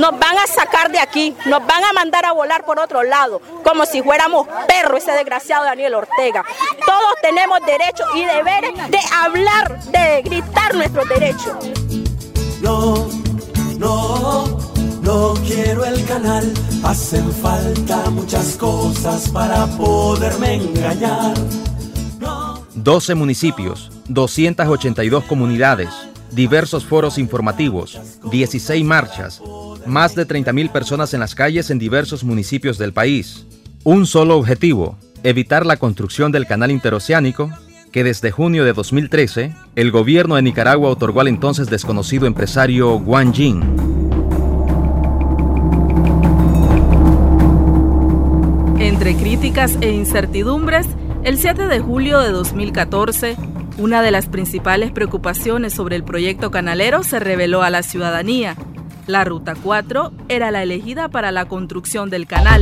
nos van a sacar de aquí, nos van a mandar a volar por otro lado, como si fuéramos perros, ese desgraciado Daniel Ortega. Todos tenemos derechos y deberes de hablar, de gritar nuestros derechos. No quiero el canal, hacen falta muchas cosas para poderme engañar. 12 municipios, 282 comunidades, diversos foros informativos, 16 marchas, más de 30.000 personas en las calles en diversos municipios del país. Un solo objetivo, evitar la construcción del canal interoceánico, que desde junio de 2013, el gobierno de Nicaragua otorgó al entonces desconocido empresario Guan Yin. Entre críticas e incertidumbres, el 7 de julio de 2014, una de las principales preocupaciones sobre el proyecto canalero se reveló a la ciudadanía. La Ruta 4 era la elegida para la construcción del canal.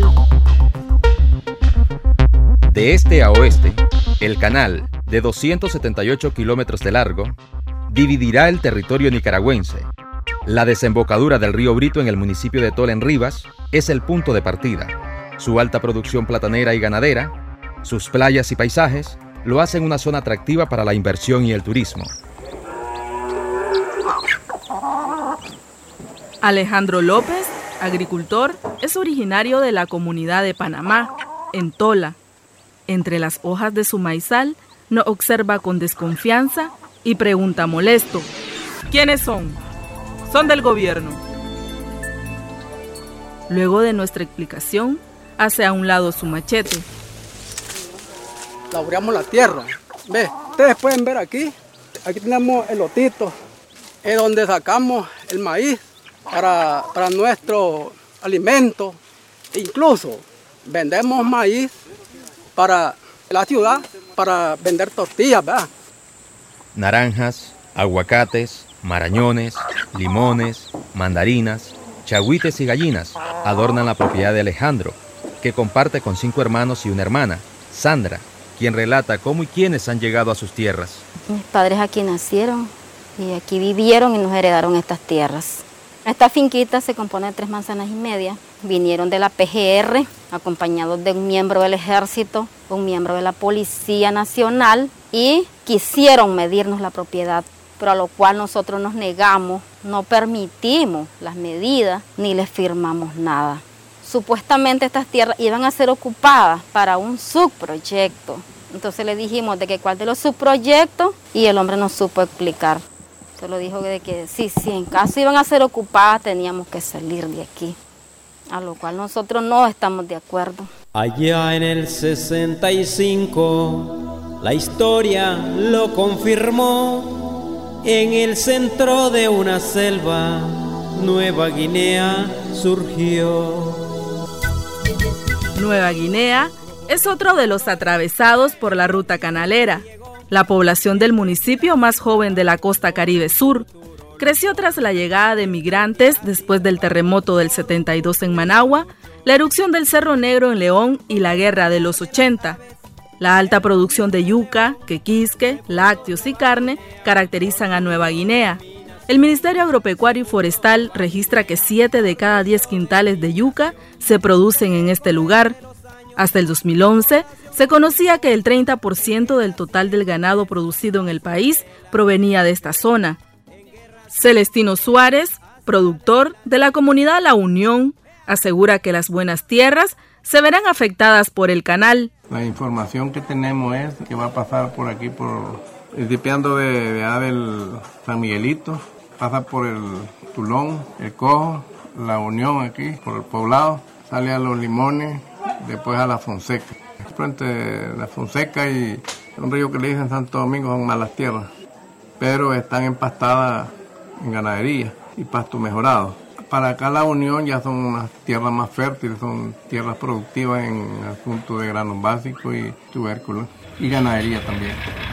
De este a oeste, el canal, de 278 kilómetros de largo, dividirá el territorio nicaragüense. La desembocadura del río Brito en el municipio de Tola en Rivas es el punto de partida. Su alta producción platanera y ganadera, sus playas y paisajes, lo hacen una zona atractiva para la inversión y el turismo. Alejandro López, agricultor, es originario de la comunidad de Panamá, en Tola. Entre las hojas de su maizal, nos observa con desconfianza y pregunta molesto: ¿quiénes son? Son del gobierno. Luego de nuestra explicación, hace a un lado su machete. Laburamos la tierra. Ve, ustedes pueden ver aquí tenemos el lotito, es donde sacamos el maíz para nuestro alimento. Incluso vendemos maíz para la ciudad, para vender tortillas, ¿verdad? Naranjas, aguacates, marañones, limones, mandarinas, chagüites y gallinas adornan la propiedad de Alejandro, que comparte con 5 hermanos y una hermana, Sandra, quien relata cómo y quiénes han llegado a sus tierras. Mis padres aquí nacieron y aquí vivieron y nos heredaron estas tierras. Esta finquita se compone de 3 manzanas y media. Vinieron de la PGR, acompañados de un miembro del ejército, un miembro de la Policía Nacional, y quisieron medirnos la propiedad, pero a lo cual nosotros nos negamos, no permitimos las medidas ni les firmamos nada. Supuestamente estas tierras iban a ser ocupadas para un subproyecto. Entonces le dijimos de que cuál de los subproyectos, y el hombre nos supo explicar. Solo dijo de que sí, en caso iban a ser ocupadas teníamos que salir de aquí, a lo cual nosotros no estamos de acuerdo. Allá en el 65, la historia lo confirmó. En el centro de una selva, Nueva Guinea surgió. Nueva Guinea es otro de los atravesados por la ruta canalera. La población del municipio más joven de la costa Caribe Sur creció tras la llegada de migrantes después del terremoto del 72 en Managua, la erupción del Cerro Negro en León y la guerra de los 80. La alta producción de yuca, quequisque, lácteos y carne caracterizan a Nueva Guinea. El Ministerio Agropecuario y Forestal registra que 7 de cada 10 quintales de yuca se producen en este lugar. Hasta el 2011, se conocía que el 30% del total del ganado producido en el país provenía de esta zona. Celestino Suárez, productor de la comunidad La Unión, asegura que las buenas tierras se verán afectadas por el canal. La información que tenemos es que va a pasar por aquí, principiando de del San Miguelito, pasa por el Tulón, el Cojo, La Unión aquí, por el poblado, sale a Los Limones, después a La Fonseca. Frente a La Fonseca y un río que le dicen Santo Domingo son malas tierras, pero están empastadas en ganadería y pasto mejorado. Para acá La Unión ya son unas tierras más fértiles, son tierras productivas en asunto de granos básicos y tubérculos y ganadería también.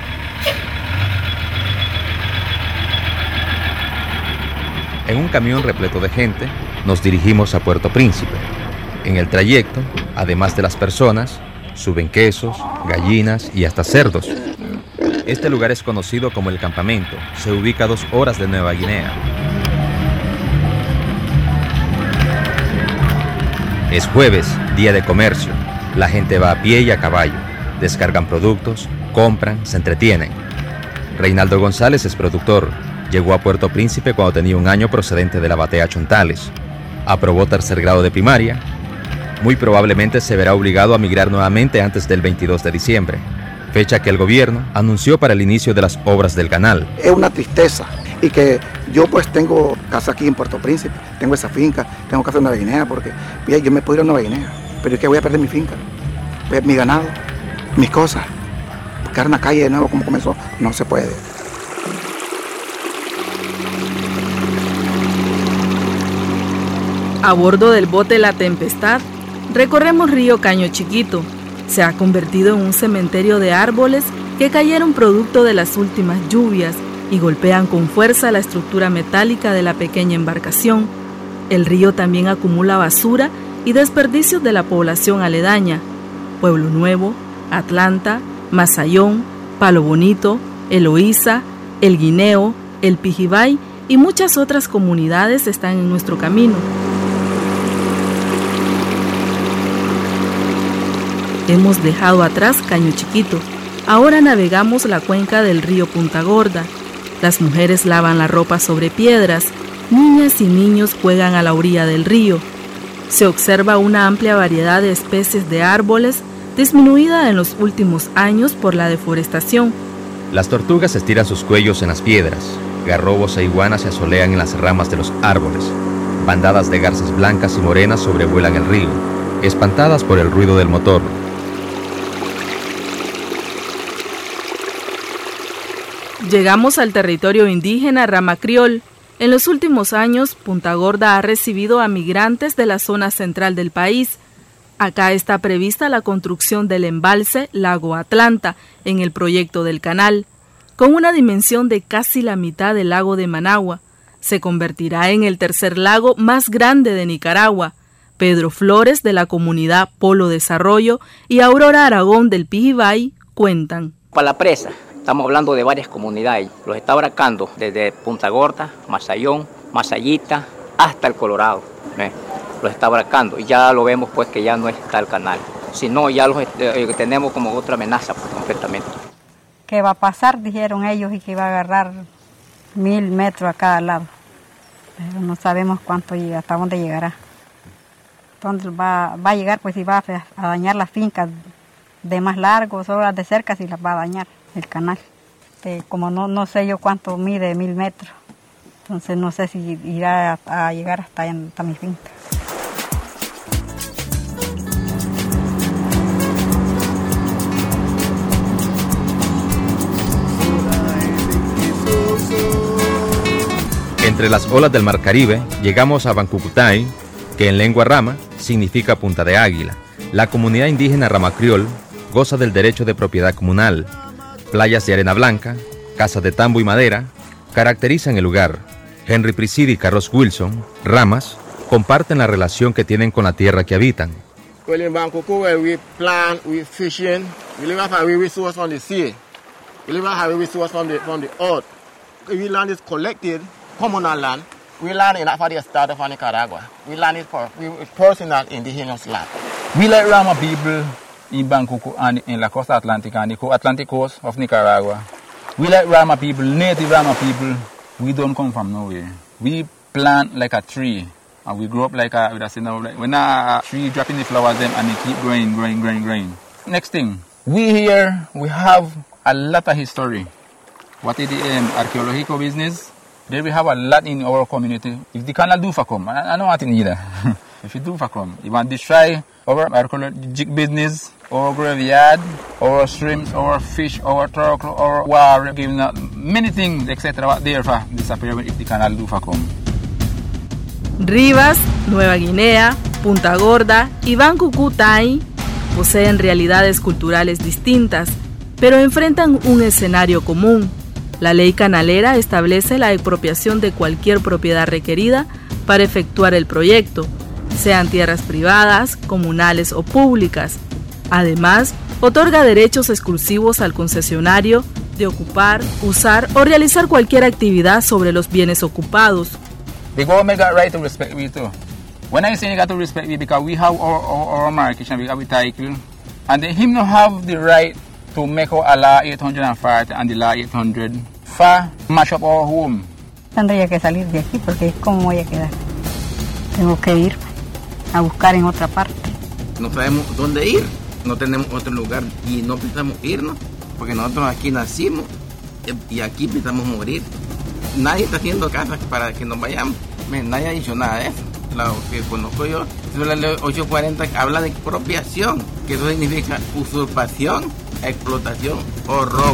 En un camión repleto de gente, nos dirigimos a Puerto Príncipe. En el trayecto, además de las personas, suben quesos, gallinas y hasta cerdos. Este lugar es conocido como El Campamento. Se ubica a 2 horas de Nueva Guinea. Es jueves, día de comercio. La gente va a pie y a caballo. Descargan productos, compran, se entretienen. Reinaldo González es productor. Llegó a Puerto Príncipe cuando tenía 1 año procedente de la Batea Chontales. Aprobó 3er grado de primaria. Muy probablemente se verá obligado a migrar nuevamente antes del 22 de diciembre, fecha que el gobierno anunció para el inicio de las obras del canal. Es una tristeza y que yo pues tengo casa aquí en Puerto Príncipe, tengo esa finca, tengo casa en Nueva Guinea porque yo me puedo ir a Nueva Guinea, pero es que voy a perder mi finca, mi ganado, mis cosas. Quedar en la calle de nuevo como comenzó, no se puede. A bordo del bote La Tempestad, recorremos Río Caño Chiquito. Se ha convertido en un cementerio de árboles que cayeron producto de las últimas lluvias y golpean con fuerza la estructura metálica de la pequeña embarcación. El río también acumula basura y desperdicios de la población aledaña. Pueblo Nuevo, Atlanta, Masayón, Palo Bonito, Eloísa, El Guineo, El Pijibay y muchas otras comunidades están en nuestro camino. Hemos dejado atrás Caño Chiquito. Ahora navegamos la cuenca del río Punta Gorda. Las mujeres lavan la ropa sobre piedras. Niñas y niños juegan a la orilla del río. Se observa una amplia variedad de especies de árboles, disminuida en los últimos años por la deforestación. Las tortugas estiran sus cuellos en las piedras. Garrobos e iguanas se asolean en las ramas de los árboles. Bandadas de garzas blancas y morenas sobrevuelan el río, espantadas por el ruido del motor. Llegamos al territorio indígena Ramacriol. En los últimos años, Punta Gorda ha recibido a migrantes de la zona central del país. Acá está prevista la construcción del embalse Lago Atlanta en el proyecto del canal, con una dimensión de casi la mitad del lago de Managua. Se convertirá en el 3er lago más grande de Nicaragua. Pedro Flores, de la comunidad Polo Desarrollo, y Aurora Aragón del Pijibay cuentan. Para la presa, estamos hablando de varias comunidades. Los está abarcando desde Punta Gorda, Masayón, Masayita, hasta el Colorado. Los está abarcando y ya lo vemos pues que ya no está el canal. Si no, ya los tenemos como otra amenaza pues, completamente. ¿Qué va a pasar? Dijeron ellos y que iba a agarrar 1000 metros a cada lado. Pero no sabemos cuánto llega, hasta dónde llegará. ¿Dónde va a llegar? Pues si va a dañar las fincas de más largo, solo las de cerca si las va a dañar el canal. Como no sé yo cuánto mide 1000 metros, entonces no sé si irá a llegar hasta mi finca. Entre las olas del Mar Caribe llegamos a Bancucutay, que en lengua rama significa punta de águila. La comunidad indígena Ramacriol goza del derecho de propiedad comunal. Playas de arena blanca, casas de tambo y madera caracterizan el lugar. Henry Priscilla y Carlos Wilson, Ramas, comparten la relación que tienen con la tierra que habitan. Well, in Bancucu, where we plant, we fishing, we live off a resource from the sea. We live off a resource from the earth. We land is collected, communal land. We land in that for the start of Nicaragua. We land it for personal indigenous land. We like Rama people in Bancucu and in la costa Atlántica and the Atlantic coast of Nicaragua. We like Rama people, native Rama people. We don't come from nowhere. We plant like a tree and we grow up like when a tree dropping the flowers them and they keep growing. Next thing, we have a lot of history. What is the archaeological business? There we have a lot in our community. If the canal do for come, I don't want it either. If you do for come, you want to destroy our archaeological business, our graveyard, our shrimps, our fish, our turtle, our war, giving many things, etc. What there for disappear if the canal do for come. Rivas, Nueva Guinea, Punta Gorda y Bancucutay poseen realidades culturales distintas, pero enfrentan un escenario común. La ley canalera establece la expropiación de cualquier propiedad requerida para efectuar el proyecto, sean tierras privadas, comunales o públicas. Además, otorga derechos exclusivos al concesionario de ocupar, usar o realizar cualquier actividad sobre los bienes ocupados. The government got right to respect we too. When I say you got to respect me because we have our market and we have a title, and then him no have the right to make out a law 840 and the law 800 for mash up our home. Tendría que salir de aquí porque ¿cómo voy a quedar? Tengo que ir a buscar en otra parte. No sabemos dónde ir, no tenemos otro lugar y no pensamos irnos porque nosotros aquí nacimos y aquí pensamos morir. Nadie está haciendo casas para que nos vayamos. Nadie ha dicho nada de eso. Lo que conozco yo, la ley 840 habla de expropiación, que eso significa usurpación, explotación o robo.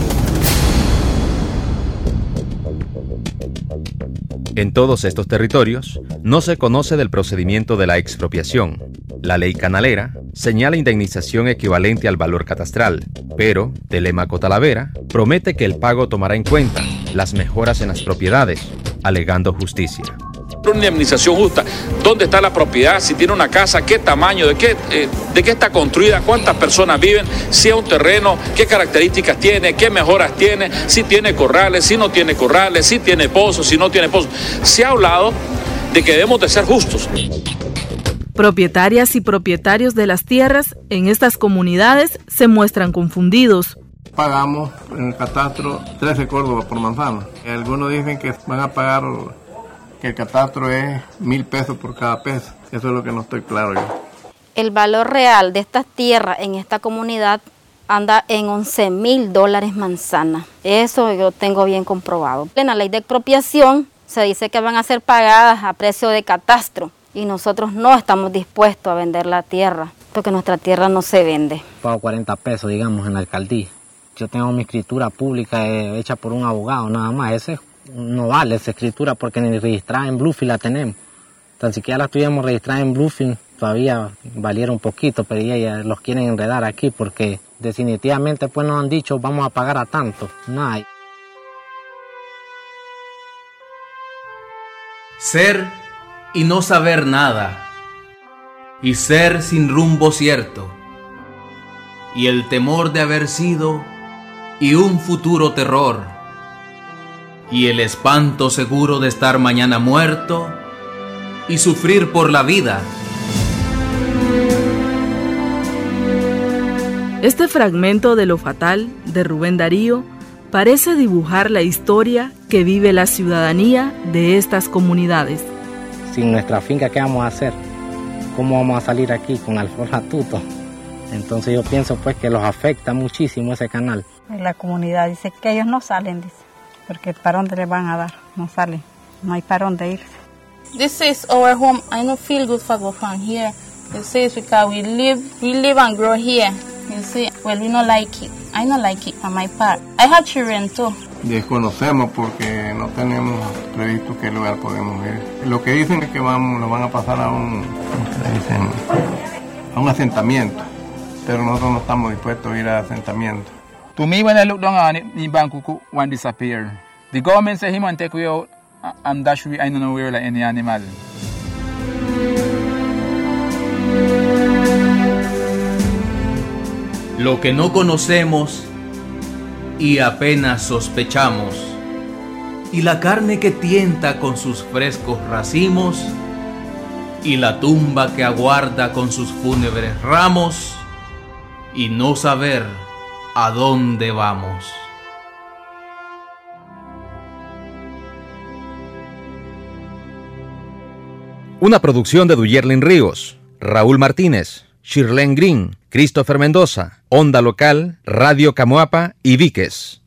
En todos estos territorios no se conoce del procedimiento de la expropiación. La ley canalera señala indemnización equivalente al valor catastral, pero Telemaco Talavera promete que el pago tomará en cuenta las mejoras en las propiedades, alegando justicia. Una indemnización justa, dónde está la propiedad, si tiene una casa, qué tamaño, de qué está construida, cuántas personas viven, si es un terreno, qué características tiene, qué mejoras tiene, si tiene corrales, si no tiene corrales, si tiene pozos, si no tiene pozos. Se ha hablado de que debemos de ser justos. Propietarias y propietarios de las tierras en estas comunidades se muestran confundidos. Pagamos en el catastro 13 córdobas por manzana. Algunos dicen que van a pagar, que el catastro es 1,000 pesos por cada peso. Eso es lo que no estoy claro yo. El valor real de estas tierras en esta comunidad anda en $11,000 manzana. Eso yo tengo bien comprobado. En la ley de expropiación se dice que van a ser pagadas a precio de catastro y nosotros no estamos dispuestos a vender la tierra porque nuestra tierra no se vende. Pago 40 pesos, digamos, en la alcaldía. Yo tengo mi escritura pública hecha por un abogado, nada más. Ese no vale esa escritura porque ni registrada en Bluefield la tenemos. Tan siquiera la tuviéramos registrada en Bluefield, todavía valiera un poquito, pero ya los quieren enredar aquí porque definitivamente pues nos han dicho vamos a pagar a tanto. No hay. Ser y no saber nada, y ser sin rumbo cierto, y el temor de haber sido, y un futuro terror, y el espanto seguro de estar mañana muerto, y sufrir por la vida. Este fragmento de Lo Fatal, de Rubén Darío, parece dibujar la historia que vive la ciudadanía de estas comunidades. Sin nuestra finca, ¿qué vamos a hacer? ¿Cómo vamos a salir aquí con alforjatuto? Entonces yo pienso pues que los afecta muchísimo ese canal. La comunidad dice que ellos no salen, dice, porque ¿para dónde les van a dar? No salen, no hay para dónde irse. This is our home. I don't feel good for go from here. You see, it's because we live and grow here. You see, well, we don't like it. I don't like it on my part. I have children too. Desconocemos porque no tenemos previsto qué lugar podemos ir. Lo que dicen es que nos van a pasar a un asentamiento, pero nosotros no estamos dispuestos a ir a asentamiento. To me, when I look down on it, in Bangkok, one disappear. The government say him and take we out and dash we, I don't know where like any animal. Lo que no conocemos y apenas sospechamos, y la carne que tienta con sus frescos racimos, y la tumba que aguarda con sus fúnebres ramos, y no saber a dónde vamos. Una producción de Duyerlin Ríos, Raúl Martínez, Shirlene Green, Christopher Mendoza, Onda Local, Radio Camoapa y Víquez.